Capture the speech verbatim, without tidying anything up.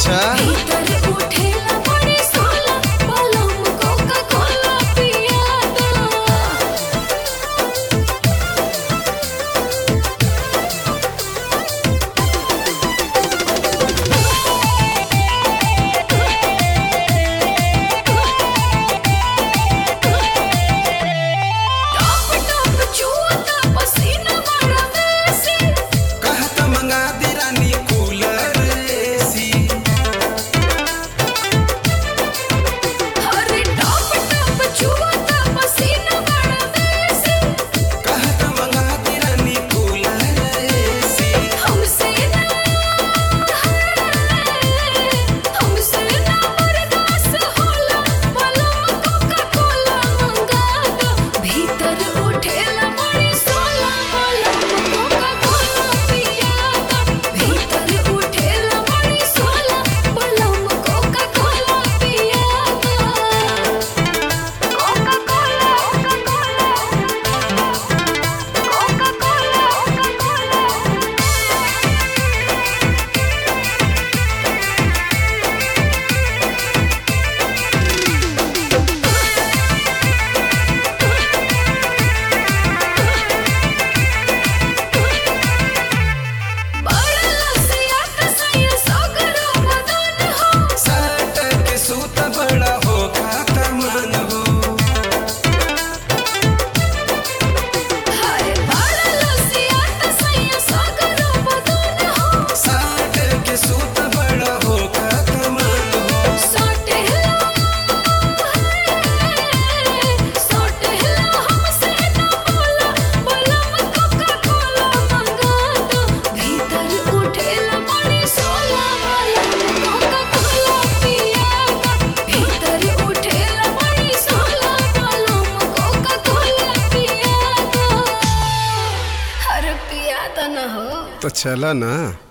अच्छा भीतर उठेला बड़ी सोला बलम कोका कोला पिया दो। टॉप टॉप चुआता पसीना मारा वैसे कहत मंगा दे रानी कूलर एसी। अरे टॉप टॉप चुआता पसीना मारा वैसे कहत मंगा दे रानी कूलर एसी। हमसे ना हमसे ना बर्दाश्त होला बलम कोका कोला मंगा दो। भीतर उठेला बड़ी सोला बलम कोका कोला पिया दो। भीतर उठेला बड़ी सोला बलम कोका कोला पिया दो। Coca Cola Coca Cola Coca Cola बड़ा लसियात सैया सगरो बदन हो। साट के सूत बड़ा हो खाता मन हो। हाय बड़ा लसियात सैया सगरो बदन हो। साट के सूत बड़ा हो खाता मन हो। सोटेला सोटेला हमसे ना बोला बलम कोका कोला मंगा दो। भीतर उठेला बड़ी सोला बलम कोका कोला पिया दो। भीतर उठेला बड़ी सोला बलम कोका कोला पिया दो। अरे पिया तो न हो। तो चला ना।